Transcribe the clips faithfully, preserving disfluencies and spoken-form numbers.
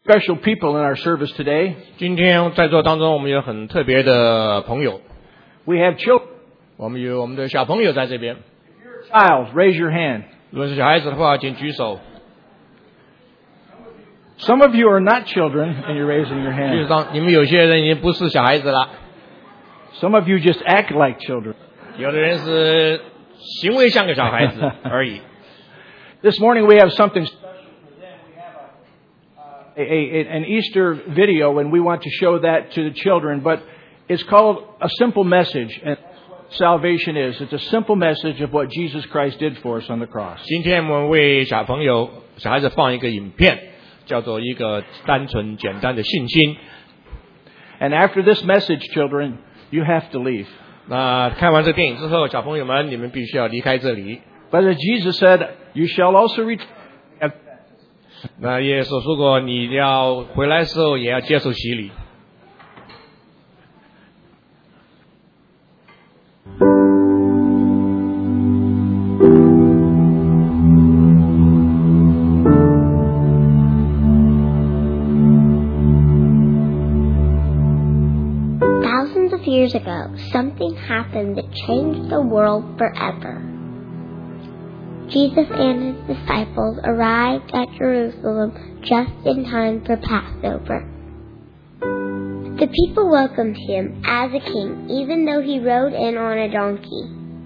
special people in our service today. 今天在座当中，我们有很特别的朋友。 We have children. 我们有我们的小朋友在这边。 Child, raise your hand. 如果是小孩子的话，请举手。 Some of you are not children, and you're raising your 事实 hand. 上，你们有些人已经不是小孩子了， Some of you just act like children. 有的人是行为像个小孩子而已。 This morning we have something special for them. We have a, a, a, an Easter video, and we want to show that to the children. But it's called A Simple Message, and that's what salvation is. It's a simple message of what Jesus Christ did for us on the cross. 今天我们为小朋友、小孩子放一个影片，叫做一个单纯简单的信心。 And after this message, children, you have to leave. 那看完这电影之后，小朋友们，你们必须要离开这里。 But as Jesus said, you shall also return. 那耶稣说过，你要回来的时候也要接受洗礼。 Thousands of years ago, something happened that changed the world forever. Jesus and his disciples arrived at Jerusalem just in time for Passover. The people welcomed him as a king, even though he rode in on a donkey.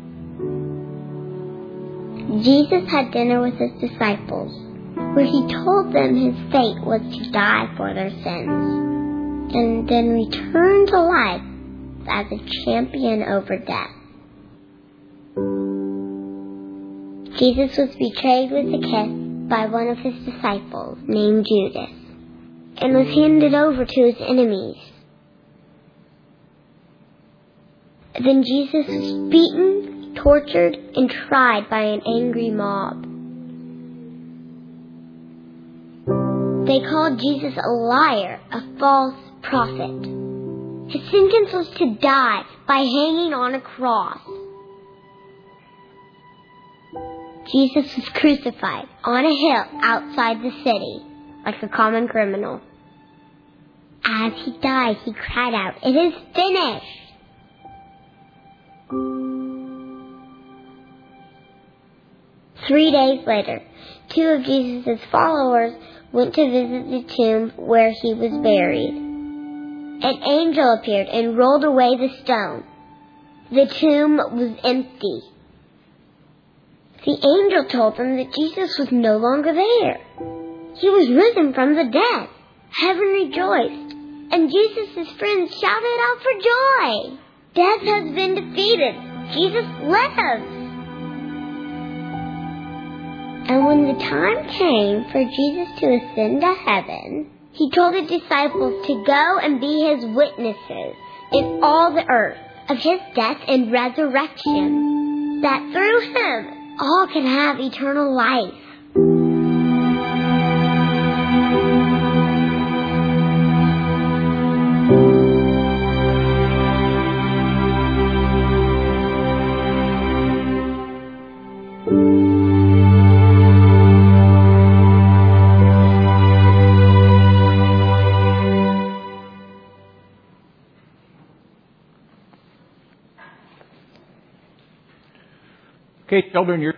Jesus had dinner with his disciples, where he told them his fate was to die for their sins, and then return to life as a champion over death. Jesus was betrayed with a kiss by one of his disciples named Judas, and was handed over to his enemies. Then Jesus was beaten, tortured, and tried by an angry mob. They called Jesus a liar, a false prophet. His sentence was to die by hanging on a cross. Jesus was crucified on a hill outside the city, like a common criminal. As he died, he cried out, "It is finished!" Three days later, two of Jesus' followers went to visit the tomb where he was buried. An angel appeared and rolled away the stone. The tomb was empty. The angel told them that Jesus was no longer there. He was risen from the dead. Heaven rejoiced, and Jesus' friends shouted out for joy. Death has been defeated. Jesus lives. And when the time came for Jesus to ascend to heaven, he told the disciples to go and be his witnesses in all the earth of his death and resurrection, that through him all can have eternal life. Okay, children, you're...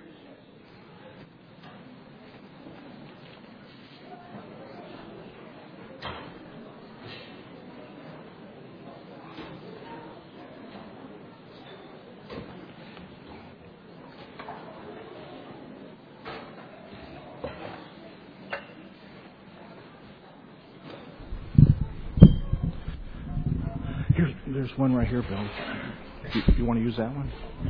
Here's, there's one right here, Bill. You, you want to use that one?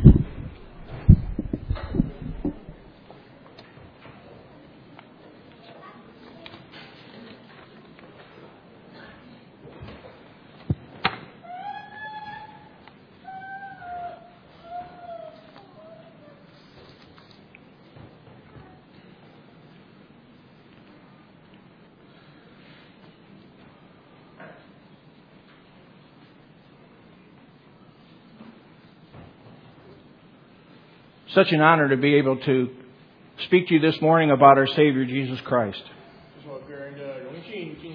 Such an honor to be able to speak to you this morning about our Savior, Jesus Christ. 是我个人的荣幸，今天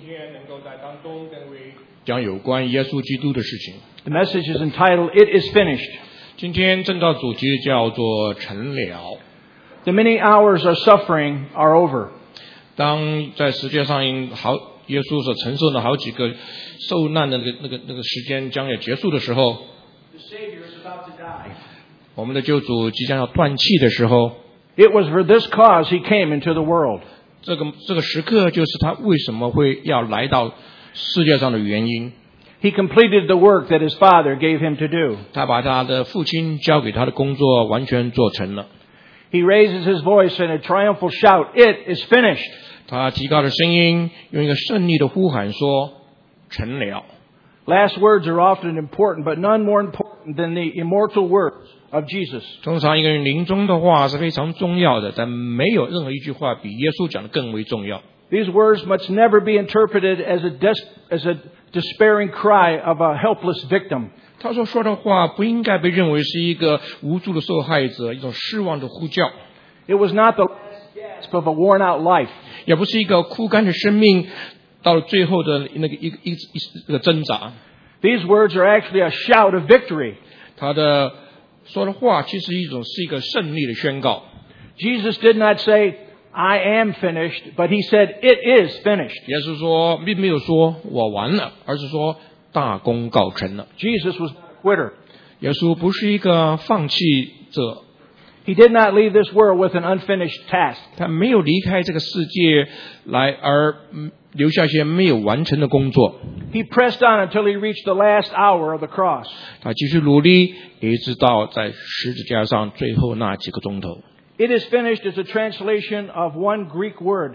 天能够在当中跟位讲有关耶稣基督的事情。 The message is entitled, It is Finished. 今天正道主题叫做成了。 The many hours of suffering are over. 当在世界上好耶稣所承受的好几个受难的那个那个那个时间将要结束的时候， The Savior is about to die. 我们的救主即将要断气的时候， It was for this cause he came into the world. 这个这个时刻就是他为什么会要来到世界上的原因。 He completed the work that his Father gave him to do. 他把他的父亲交给他的工作完全做成了。 He raises his voice in a triumphal shout, It is finished. 他提高了声音，用一个胜利的呼喊说：“成了。” Last words are often important, but none more important than the immortal words of Jesus. 通常一个人临终的话是非常重要的，但没有任何一句话比耶稣讲的更为重要。 These words must never be interpreted as a, des- as a despairing cry of a helpless victim. 他所说的话不应该被认为是一个无助的受害者，一种失望的呼叫。 It was not the last gasp of a worn-out life. 也不是一个枯干的生命到了最后的那个一个一一个挣扎。 These words are actually a shout of victory. 他的说的话其实一种是一个胜利的宣告。 Jesus did not say, I am finished, but he said, It is finished. 耶稣说并没有说我完了，而是说大功告成了。 Jesus was not a quitter. 耶稣不是一个放弃者， He did not leave this world with an unfinished task. 他没有离开这个世界来而留下一些没有完成的工作。 He pressed on until he reached the last hour of the cross. 他继续努力，一直到在十字架上最后那几个钟头。 It is finished is a translation of one Greek word,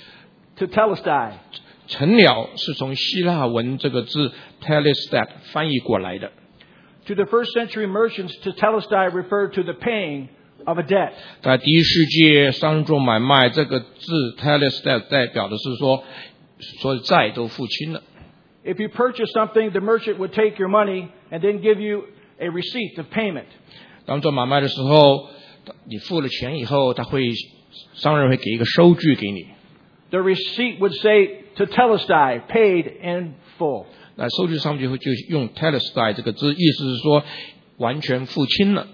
tetelestai. 成了是从希腊文这个字 telestat 翻译过来的。 To the first century merchants, tetelestai referred to the paying of a debt. 在第一世纪商做买卖，这个字 telestat 代表的是说，所有债都付清了。 If you purchase something, the merchant would take your money and then give you a receipt of payment. 当做买卖的时候，你付了钱以后，他会商人会给一个收据给你。 The receipt would say tetelestai, paid in full. 那收据上面就会就用 telestai 这个字，意思是说完全付清了。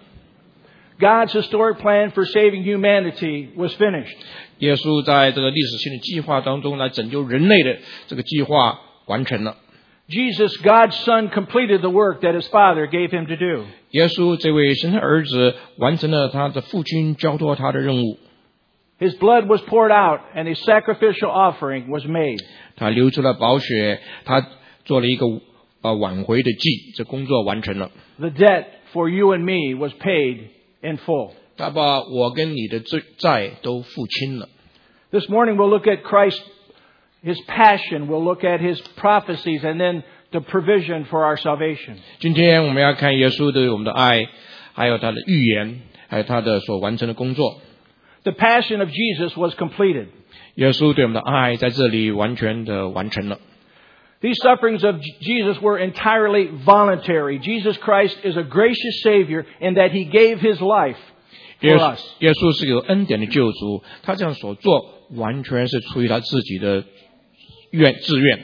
God's historic plan for saving humanity was finished. 耶稣在这个历史性的计划当中来拯救人类的这个计划完成了。 Jesus, God's Son, completed the work that his Father gave him to do. 耶稣这位神的儿子完成了他的父亲交托他的任务。 His blood was poured out and a sacrificial offering was made. 他流出了宝血，他做了一个呃挽回的祭，这工作完成了。 The debt for you and me was paid in full. 他把我跟你的罪债都付清了。 This morning we'll look at Christ, his passion, we'll look at his prophecies, and then the provision for our salvation. 今天我们要看耶稣对我们的爱，还有他的预言，还有他的所完成的工作。 The passion of Jesus was completed. 耶稣对我们的爱在这里完全的完成了。 These sufferings of Jesus were entirely voluntary. Jesus Christ is a gracious Savior in that he gave his life 耶 for 稣 us. 耶稣是有恩典的救主，他这样所做完全是出于他自己的愿自愿。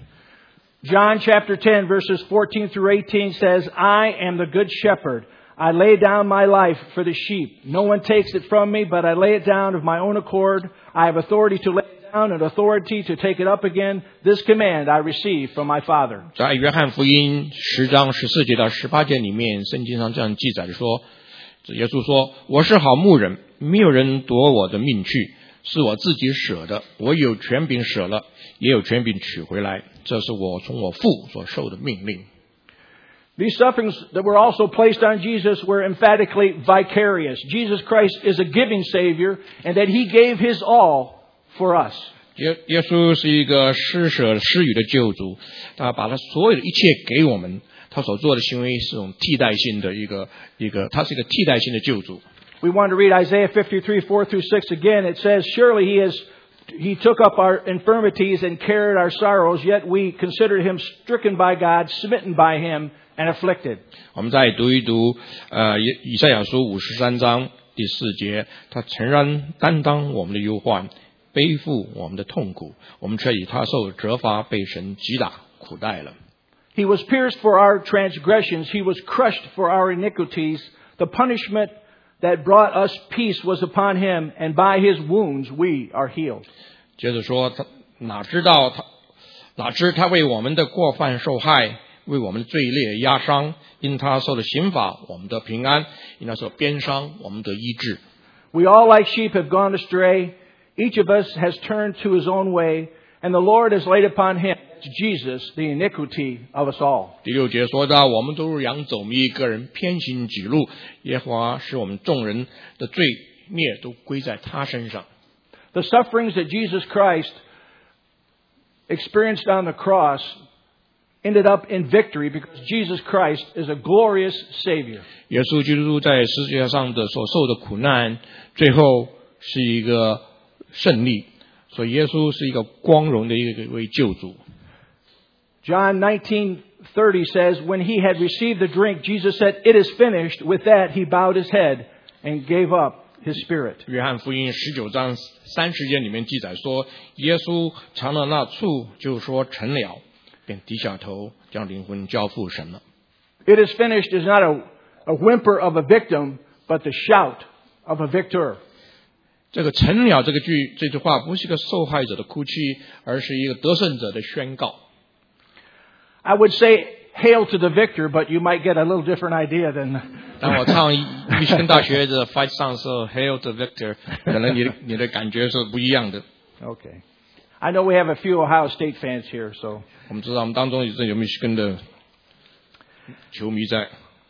John chapter ten verses fourteen through eighteen says, I am the good shepherd. I lay down my life for the sheep. No one takes it from me, but I lay it down of my own accord. I have authority to lay it down and authority to take it up again. This command I received from my Father. 在约翰福音十章十四节到十八节里面，圣经上这样记载的说，耶稣说：“我是好牧人，没有人夺我的命去，是我自己舍的。我有权柄舍了，也有权柄取回来。这是我从我父所受的命令。” These sufferings that were also placed on Jesus were emphatically vicarious. Jesus Christ is a giving Savior, and that he gave his all for us. 耶耶稣是一个施舍施予的救主，他把他所有的一切给我们，他所做的行为是一种替代性的一个一个，他是一个替代性的救主。 We want to read Isaiah fifty-three, four through six again. It says, Surely he is, he took up our infirmities and carried our sorrows, yet we considered him stricken by God, smitten by him, and afflicted. 我们再读一读，呃，以以赛亚书五十三章第四节，他诚然担当我们的忧患， 背负我们的痛苦，我们却以他受责罚被神击打苦待了。 He was pierced for our transgressions. He was crushed for our iniquities. The punishment that brought us peace was upon him, and by his wounds we are healed. 接着说，他哪知道他哪知他为我们的过犯受害，为我们的罪孽压伤，因他受的刑罚，我们得平安；因他受鞭伤，我们得医治。 We all like sheep have gone astray. Each of us has turned to his own way, and the Lord has laid upon him, Jesus, the iniquity of us all. 第六节说到，我们都如羊走迷，个人偏行己路，耶和华使我们众人的罪孽都归在他身上。 The sufferings that Jesus Christ experienced on the cross ended up in victory because Jesus Christ is a glorious Savior. 耶稣基督在世界上的所受的苦难，最后是一个胜利，所以耶稣是一个光荣的一个位救主。 John nineteen thirty says, when he had received the drink, Jesus said, "It is finished." With that, he bowed his head and gave up his spirit. 约翰福音十九章三十节里面记载说，耶稣尝了那醋，就说成了，便低下头，将灵魂交付神了。 It is finished is not a, a whimper of a victim, but the shout of a victor. 这个成了这个句这句话不是一个受害者的哭泣，而是一个得胜者的宣告。 I would say hail to the victor, but you might get a little different idea than. 当我唱密歇根大学的 Fight Song 的时候 ，Hail the Victor， 可能你的你的感觉是不一样的。 Okay, I know we have a few Ohio State fans here, so. 我们知道我们当中有密歇根的球迷在。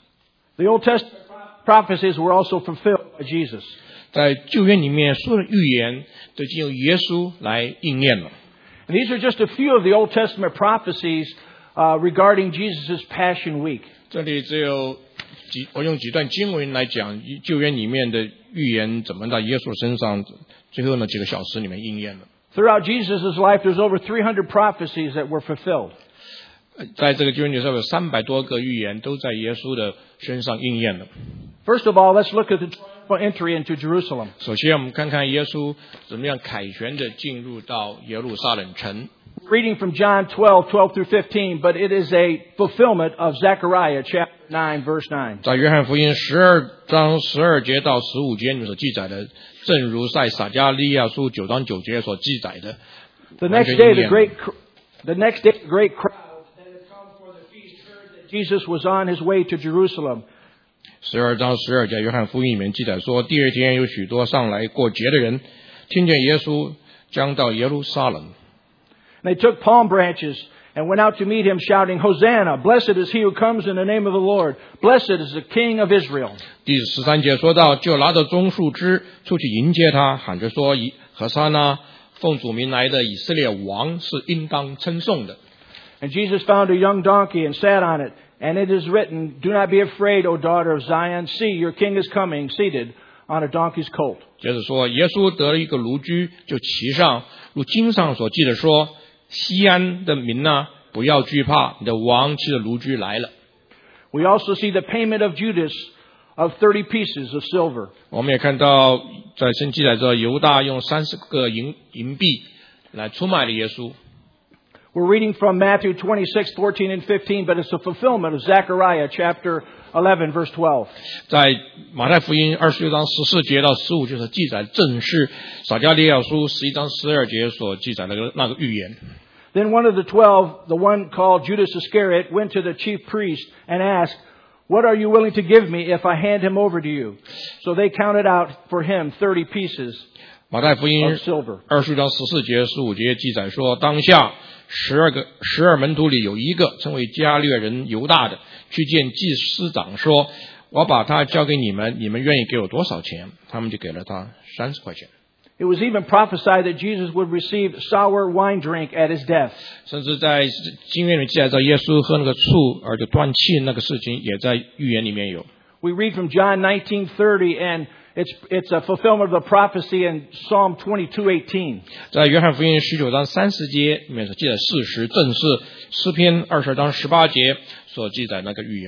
The Old Testament prophecies were also fulfilled by Jesus. 在旧约里面，所有的预言都经由耶稣来应验了。 And these are just a few of the Old Testament prophecies uh, regarding Jesus' Passion Week. 这里只有几，我用几段经文来讲旧约里面的预言怎么在耶稣身上，最后呢几个小时里面应验了。 Throughout Jesus' life, there's over three hundred prophecies that were fulfilled. 在这个旧约里头有三百多个预言都在耶稣的身上应验了。 First of all, let's look at the triumphal entry into Jerusalem. 首先，我们看看耶稣怎么样凯旋的进入到耶路撒冷城。 Reading from John twelve, twelve through fifteen, but it is a fulfillment of Zechariah chapter nine, verse nine. 在约翰福音十二章十二节到十五节里面所记载的，正如在撒迦利亚书九章九节所记载的。 The next day, the great, the next day, the great crowd that had come for the feast heard that Jesus was on his way to Jerusalem. 十二章十二节，约翰福音里面记载说，第二天有许多上来过节的人，听见耶稣将到耶路撒冷。 They took palm branches and went out to meet him, shouting, "Hosanna! Blessed is he who comes in the name of the Lord. Blessed is the King of Israel." 第十三节说到，就拿着棕树枝出去迎接他，喊着说：“何沙那，奉主名来的以色列王是应当称颂的。” And Jesus found a young donkey and sat on it. And it is written, "Do not be afraid, O daughter of Zion. See, your king is coming, seated on a donkey's colt." 接着说，耶稣得了一个驴驹，就骑上，如经上所记的说：“西安的民啊，不要惧怕，你的王骑着驴驹来了。” We also see the payment of Judas of thirty pieces of silver. 我们也看到，在圣经记载着犹大用三十个银银币来出卖了耶稣。 We're reading from Matthew twenty-six, fourteen and fifteen, but it's a fulfillment of Zechariah chapter eleven, verse twelve. 在马太福音二十六章十四节到十五节所记载，正是撒迦利亚书十一章十二节所记载的那个预言。 Then one of the twelve, the one called Judas Iscariot, went to the chief priest and asked, "What are you willing to give me if I hand him over to you?" So they counted out for him thirty pieces 马太福音 of silver. 二十六章十四节、十五节记载说，当下十二个十二门徒里有一个称为加略人犹大的，去见祭司长说：“我把他交给你们，你们愿意给我多少钱？”他们就给了他三十块钱。 It was even prophesied that Jesus would receive sour wine drink at his death. 甚至在经院里记载着耶稣喝那个醋而就断气那个事情，也在预言里面有。 We read from John nineteen thirty, and it's it's a fulfillment of the prophecy in Psalm twenty-two eighteen. 在约翰福音十九章三十节里面所记载事实，正是诗篇二十章十八节所记载那个预言。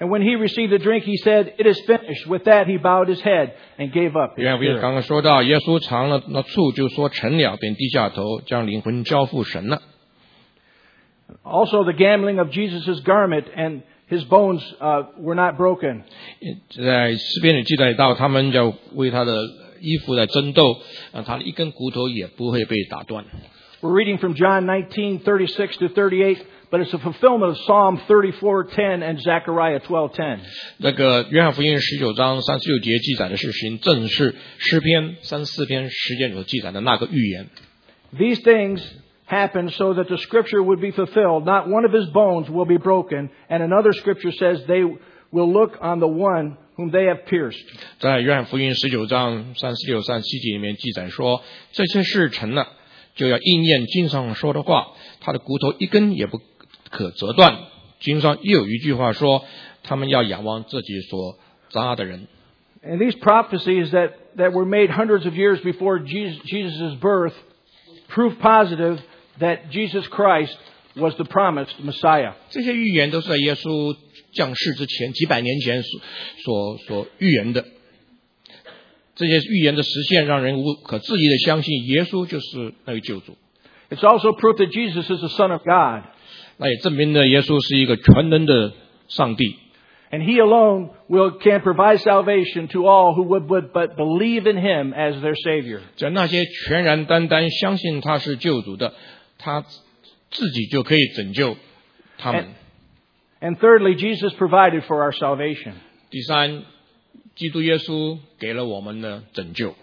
And when he received the drink, he said, "It is finished." With that, he bowed his head and gave up his 约翰福音 spirit. 刚刚说到，耶稣尝了那醋，就说成了，便低下头，将灵魂交付神了。 Also, the gambling of Jesus' garment and his bones uh, were not broken. 在诗篇里记载到，他们要为他的衣服来争斗，啊，他的一根骨头也不会被打断。 We're reading from John nineteen thirty-six to thirty-eight, but it's a fulfillment of Psalm thirty-four ten and Zechariah twelve ten. 那个约翰福音十九章三十六节记载的事情，正是诗篇三十四篇十节里所记载的那个预言。 These things happened so that the scripture would be fulfilled. Not one of his bones will be broken. And another scripture says they will look on the one whom they have pierced. 在约翰福音十九章三十六、三十七节里面记载说，这些事成了，就要应验经上说的话，他的骨头一根也不可折断。经上又有一句话说，他们要仰望自己所扎的人。 And these prophecies that, that were made hundreds of years before Jesus, Jesus' birth prove positive that Jesus Christ was the promised Messiah. 这些预言都是在耶稣降世之前几百年前所所所预言的。这些预言的实现，让人无可置疑的相信耶稣就是那个救主。 It's also proof that Jesus is the Son of God. 那也证明了耶稣是一个全能的上帝。 And He alone will can provide salvation to all who would, would but believe in Him as their Savior. 只要那些全然单单相信他是救主的，他自己就可以拯救他们。 And, and thirdly, Jesus provided for our salvation. 第三，基督耶稣给了我们的拯救。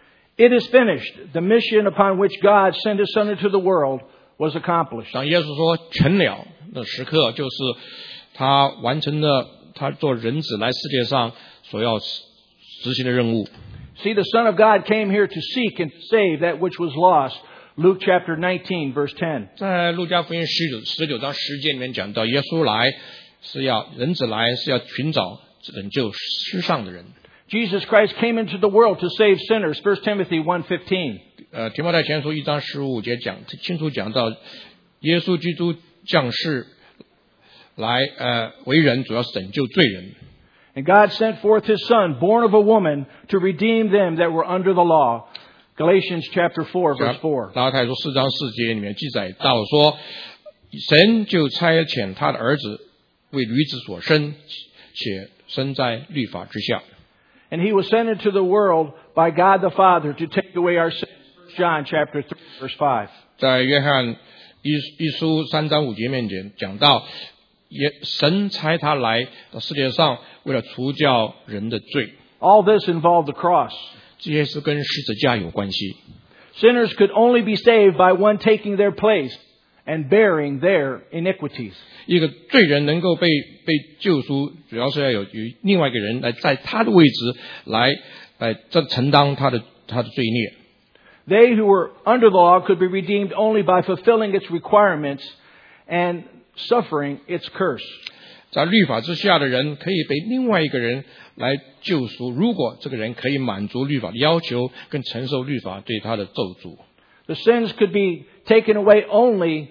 It is finished. The mission upon which God sent His Son into the world was accomplished. 当耶稣说成了的时刻，就是他完成了他做人子来世界上所要执行的任务。 See, the Son of God came here to seek and to save that which was lost. Luke chapter nineteen, verse ten. 在路加福音十九十九章十节里面讲到，耶稣来是要人子来是要寻找拯救世上的人。 Jesus Christ came into the world to save sinners. First Timothy one fifteen. 呃，提摩太前书一章十五节讲清楚讲到，耶稣基督降世来呃为人，主要是拯救罪人。 And God sent forth His Son, born of a woman, to redeem them that were under the law. Galatians chapter four, verse four. 拉太书四章四节里面记载到说，神就差遣他的儿子为女子所生，且生在律法之下。 And He was sent into the world by God the Father to take away our sins. John chapter three, verse five. 在约翰一一书三章五节面前讲到，也神差他来到世界上，为了除掉人的罪。 All this involved the cross. 这些是跟十字架有关系。 Sinners could only be saved by one taking their place and bearing their iniquities. 一个罪人能够被被救赎，主要是要有有另外一个人来在他的位置来来这承担他的他的罪孽。 They who were under the law could be redeemed only by fulfilling its requirements and suffering its curse. 在律法之下的人可以被另外一个人来救赎，如果这个人可以满足律法的要求，跟承受律法对他的咒诅。 The sins could be taken away only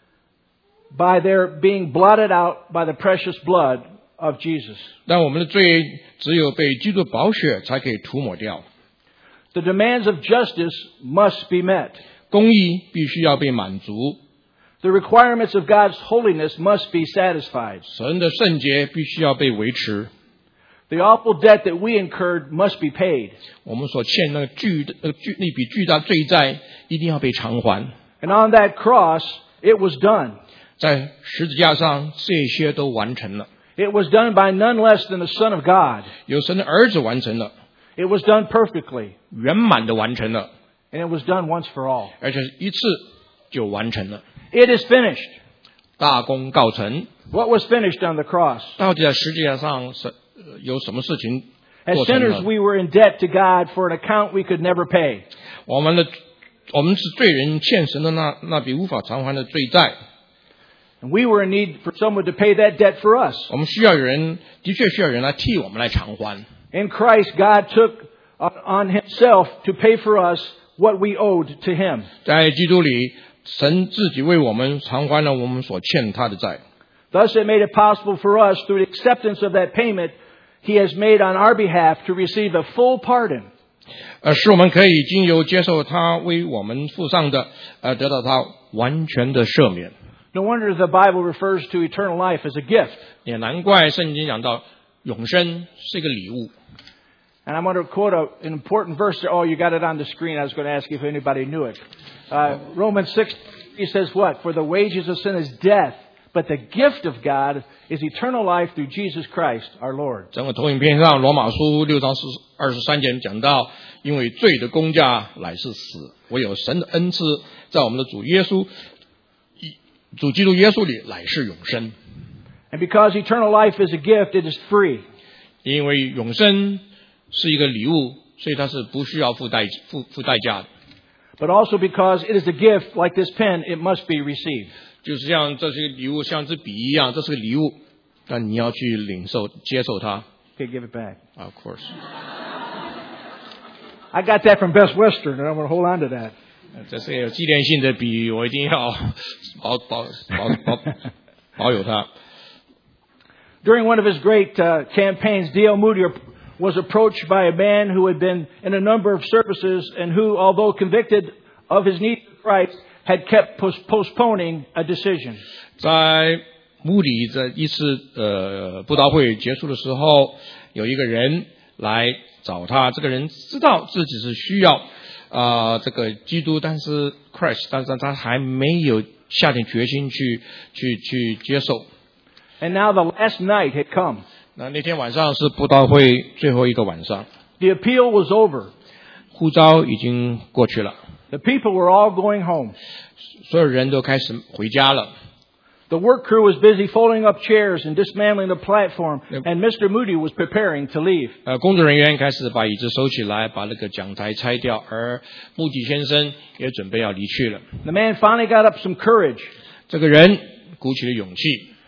by their being blotted out by the precious blood of Jesus. 但我们的罪只有被基督宝血才可以涂抹掉。 The demands of justice must be met. 公义必须要被满足， The requirements of God's holiness must be satisfied. 神的圣洁必须要被维持。 The awful debt that we incurred must be paid. 我们所欠那个巨的那个巨那笔巨大罪债一定要被偿还。 And on that cross, it was done. 在十字架上，这些都完成了， It was done by none less than the Son of God. 由神的儿子完成了， It was done perfectly. 圆满的完成了， And it was done once for all. 而且一次就完成了， It is finished. 大功告成。 What was finished on the cross? 到底在十字架上是呃有什么事情 As 做成 sinners, 了？ we were in debt to God for an account we could never pay. 我们的我们是罪人，欠神的那那笔无法偿还的罪债。 And we were in need for someone to pay that debt for us. 我们需要有人，的确需要有人来替我们来偿还。 In Christ, God took on Himself to pay for us what we owed to Him. 在基督里，神自己为我们偿还了我们所欠他的债。 Thus it made it possible for us, through the acceptance of that payment He has made on our behalf, to receive a full pardon. 呃，使我们可以经由接受他为我们付上的，呃，得到他完全的赦免。 No wonder the Bible refers to eternal life as a gift. 也难怪圣经讲到永生是一个礼物。 And I'm going to quote a, an important verse. Oh, you got it on the screen. I was going to ask you if anybody knew it. Uh, Romans six, he says what? For the wages of sin is death, but the gift of God is eternal life through Jesus Christ, our Lord. 整个投影片上，罗马书六章二十三节讲到，因为罪的工价乃是死，唯有神的恩赐，在我们的主耶稣、主基督耶稣里乃是永生。 And because eternal life is a gift, it is free. 因为永生是一个礼物，所以它是不需要付代付付代价的。 But also because it is a gift, like this pen, it must be received. 就是像这是礼物，像支笔一样，这是个礼物，但你要去领受、接受它。 Okay, give it back. Of course. I got that from Best Western, and I'm going to hold on to that. 这是有纪念性的笔，我一定要保保保保保有它。 During one of his great uh, campaigns, D L Moody was approached by a man who had been in a number of services and who, although convicted of his need for Christ, had kept postponing a decision. 在穆迪这一次呃布道会结束的时候，有一个人来找他，这个人知道自己是需要啊、呃、这个基督，但是 Christ， 但是他还没有下定决心去去去接受。 And now the last night had come. 那那天晚上是布道会最后一个晚上。 The appeal was over. 呼召已经过去了。 The people were all going home. 所有人都开始回家了。 The work crew was busy folding up chairs and dismantling the platform, and Mister Moody was preparing to leave. 呃，工作人员开始把椅子收起来，把那个讲台拆掉，而穆迪先生也准备要离去了。 The man finally got up some courage. 这个人鼓起了勇气。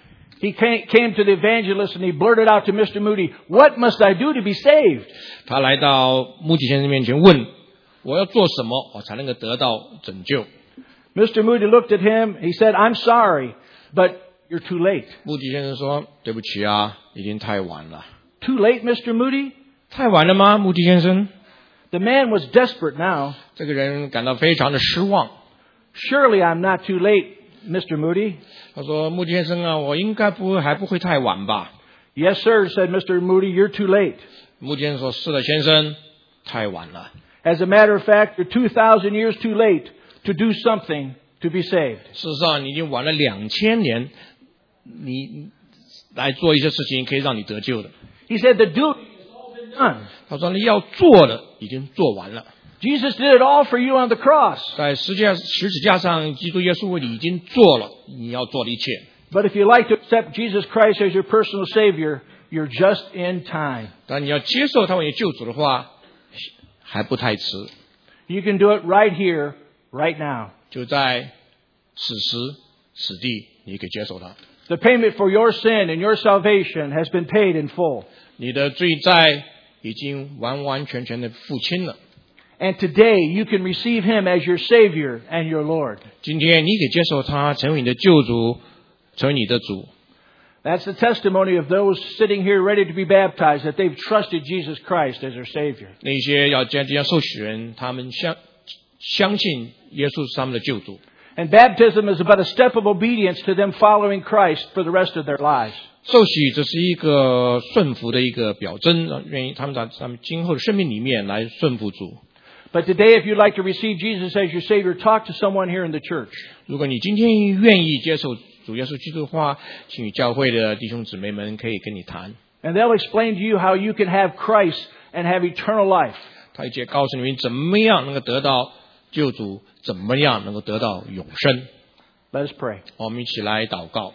He came, came to the evangelist and he blurted out to Mister Moody, "What must I do to be saved?" 他来到穆迪先生面前问：“我要做什么，我才能够得到拯救？” Mister Moody looked at him. He said, "I'm sorry, but you're too late." 穆迪先生说：“对不起啊，已经太晚了。” Too late, Mister Moody? 太晚了吗，穆迪先生？ The man was desperate now. 这个人感到非常的失望。 Surely I'm not too late, Mister Moody. 他说：“穆迪先生啊，我应该不会还不会太晚吧？” Yes, sir, said Mister Moody. You're too late. 穆迪先生说：“是的，先生，太晚了。” As a matter of fact, you're two thousand years too late to do something to be saved. 事实上，你已经晚了两千年，你来做一些事情可以让你得救的。 He said the duty has all been done. 他说：“你要做的已经做完了。” Jesus did it all for you on the cross. 在十字架十字架上，基督耶稣为你已经做了你要做的一切。 But if you like to accept Jesus Christ as your personal Savior, you're just in time. 但你要接受他为你救主的话，还不太迟。 You can do it right here, right now. 就在此时此地，你可以接受他。 The payment for your sin and your salvation has been paid in full. 你的罪债已经完完全全的付清了。 And today you can receive Him as your Savior and your Lord. 今天你可以接受他，成为你的救主，成为你的主。 That's the testimony of those sitting here ready to be baptized, that they've trusted Jesus Christ as their Savior. 那些要将将受洗人，他们相相信耶稣是他们的救主。 And baptism is but a step of obedience to them following Christ for the rest of their lives. 受洗这是一个顺服的一个表征，愿意他们在他们今后的生命里面来顺服主。 But today, if you'd like to receive Jesus as your Savior, talk to someone here in the church. 如果你今天愿意接受主耶稣基督的话，请与教会的弟兄姊妹们可以跟你谈。 And they'll explain to you how you can have Christ and have eternal life. 他一切告诉你们怎么样能够得到救主，怎么样能够得到永生。 Let us pray. 我们一起来祷告。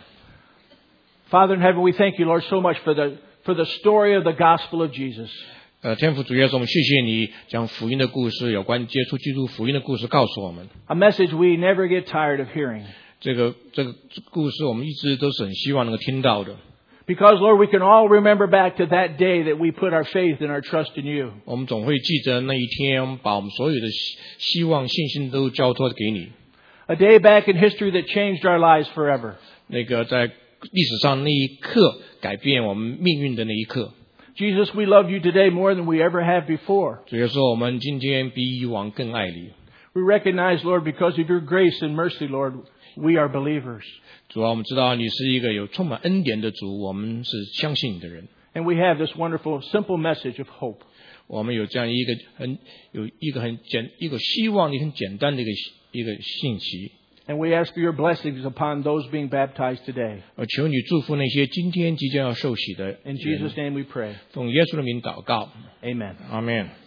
Father in heaven, we thank you, Lord, so much for the for the story of the gospel of Jesus. 呃，天父主耶稣，我们谢谢你将福音的故事，有关接触基督福音的故事告诉我们。 A message we never get tired of hearing. 这个这个故事，我们一直都是很希望能够听到的。 Because, Lord, we can all remember back to that day that we put our faith and our trust in you. 我们总会记得那一天，把我们所有的希望、信心都交托给你。 A day back in history that changed our lives forever. 那个在历史上那一刻改变我们命运的那一刻。 Jesus, we love you today more than we ever have before. 主耶稣，我们今天比以往更爱你。 We recognize, Lord, because of your grace and mercy, Lord, we are believers. 主啊，我们知道你是一个有充满恩典的主，我们是相信你的人。 And we have this wonderful, simple message of hope. 我们有这样一个很有一个很简一个希望，一个很简单的一个一个信息。 And we ask for your blessings upon those being baptized today. 我求你祝福那些今天即将要受洗的人。 In Jesus' name we pray. 奉耶稣的名祷告。 Amen. 阿们。